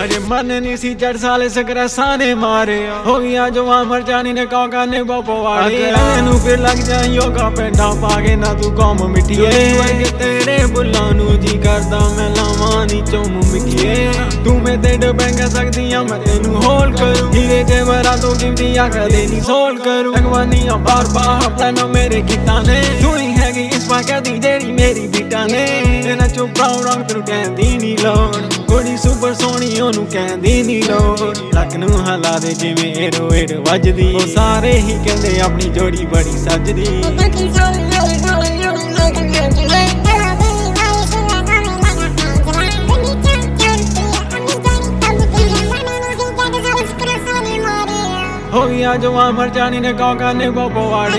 अजे मन नहीं सी 4 साल सकरसा ने मारे हो गया जो अमर जानी ने कौका ने बपवाड़े नू फिर लग जाए योगा पेंडा पागे ना तू कौम मिट्टिए वर्गे तेरे बुल्ला नू जी करदा मैं लावां नी चोम मिट्टिए तू मैं तेरे बैंक सकदी आ मैं तेनू होल्ड करूं हीरे जेवरा तो गिफ्टी आ कदे नी सोल्ड करूं लगवानी आ बार बार प्लान मेरे किता ने तू ही हैगी इस पाके दी जेड़ी मेरी बीटा ने तेना चुप ब्राउन रंग तेनू कहंदी नी लोड़ कुड़ी सुपर सोहनी ओनू कहंदी नी लोड़ लक नू हला दे जिवें एड़ो एड़ वजदी ओ सारे ही कहंदे अपनी जोड़ी बड़ी सजदी हो गया जो अमर जानी ने कौका ने बपवाड़े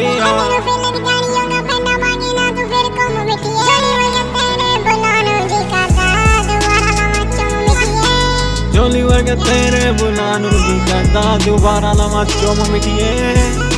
जोली वर्गे तेरे बुलानू जी करदा दोबारा लवा चोम मिटिए।